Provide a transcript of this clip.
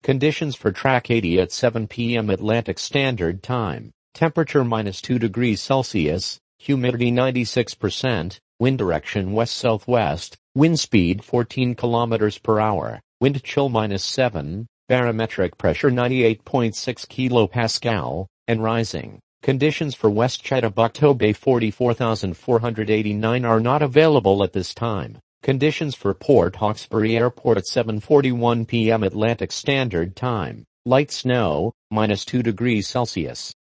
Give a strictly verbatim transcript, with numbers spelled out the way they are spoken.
Conditions for track eighty at seven p m Atlantic Standard Time. Temperature minus two degrees Celsius, humidity ninety-six percent, wind direction west-southwest, wind speed fourteen kilometers per hour, wind chill minus seven, barometric pressure ninety-eight point six kilopascal, and rising. Conditions for West Chittagong Bay forty-four thousand four hundred eighty-nine are not available at this time. Conditions for Port Hawkesbury Airport at seven forty-one p m Atlantic Standard Time. Light snow, minus two degrees Celsius.